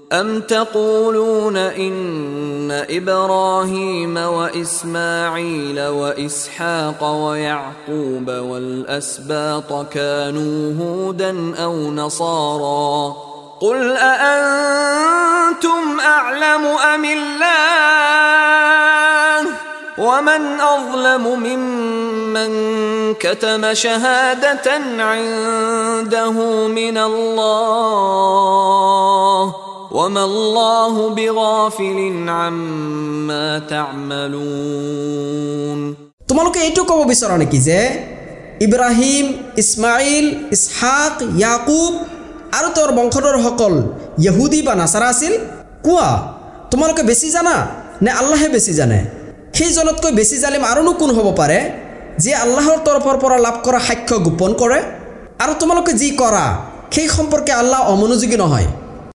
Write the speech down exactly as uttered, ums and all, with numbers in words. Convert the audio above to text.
أم تقولون إن إبراهيم وإسماعيل وإسحاق ويعقوب والأسباط كانوا هودا أو نصارى قل أأنتم أعلم أم الله ومن أظلم ممن كتم شهادة عنده من الله وما الله بغافل عما تعملون তোমালোকে এইটো ক'ব বিচাৰা নেকি যে ইব্ৰাহিম ইছমাইল ইছহাক ইয়াকুব আৰু তেওঁৰ বংশধৰসকল ইহুদী বা নাছাৰা আছিল কোৱা তোমালোকে বেছি জানা নে আল্লাহে বেছি জানে সেইজনতকৈ বেছি জালিম আৰুনো কোন হ'ব পাৰে যে আল্লাহৰ তৰফৰ পৰা লাভ কৰা সাক্ষ্য গোপন কৰে আৰু তোমালোকে যি কৰা সেই সম্পৰ্কে আল্লাহ অমনোযোগী নহয়